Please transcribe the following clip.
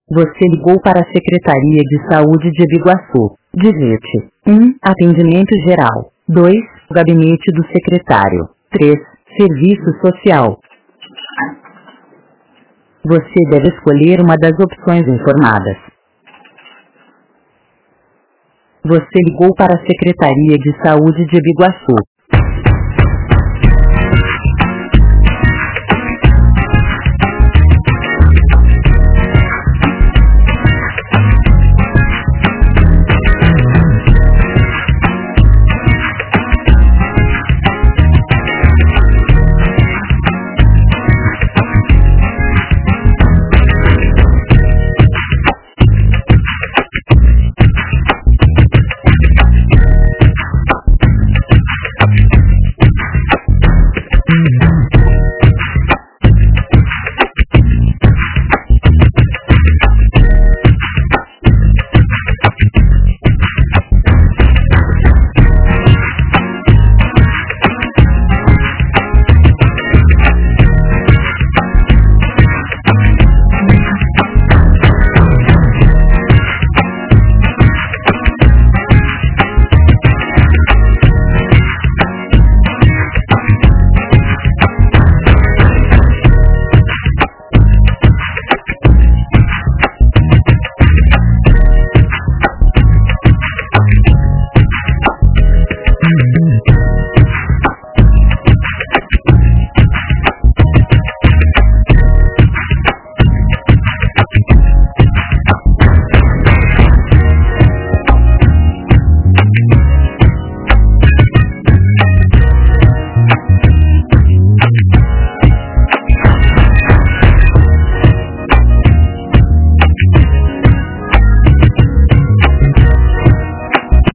Você ligou para a Secretaria de Saúde de Biguaçu. Digite 1. Atendimento geral. 2. Gabinete do secretário. 3. Serviço social. Você deve escolher uma das opções informadas. Você ligou para a Secretaria de Saúde de Biguaçu.